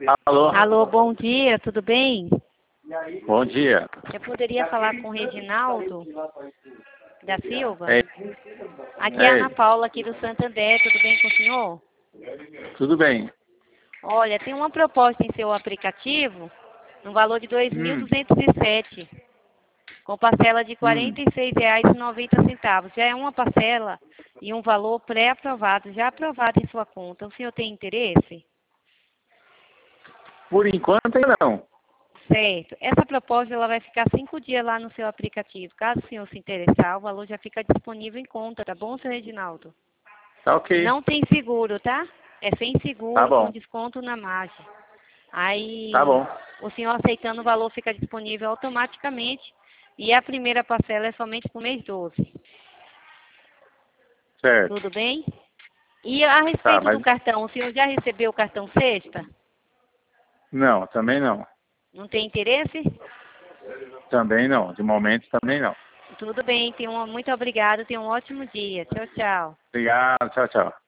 Alô? Alô, bom dia, tudo bem? Bom dia. Eu poderia falar com o Reginaldo da Silva? Ei, Aqui é a ei, Ana Paula, aqui do Santander, tudo bem com o senhor? tudo bem? Olha, tem uma proposta em seu aplicativo, no valor de R$ Hum, 2.207, com parcela de R$ hum. 46,90. Já é uma parcela e um valor pré-aprovado, já aprovado em sua conta. O senhor tem interesse? Por enquanto ainda não. Certo. Essa proposta ela vai ficar 5 dias lá no seu aplicativo. Caso o senhor se interessar, o valor já fica disponível em conta, tá bom, seu Reginaldo? Tá ok. Não tem seguro, tá? É sem Tá seguro, com bom. desconto na margem. Tá Aí, bom. o senhor aceitando o valor fica disponível automaticamente. E a primeira parcela é somente pro mês 12. Certo. Tudo bem? E a Tá, respeito do mas cartão, o senhor já recebeu o cartão sexta? não, também não. Não tem interesse? Também não. De momento também não. Tudo bem, muito obrigado, tenha um ótimo dia. Tchau, tchau. Obrigado, tchau, tchau.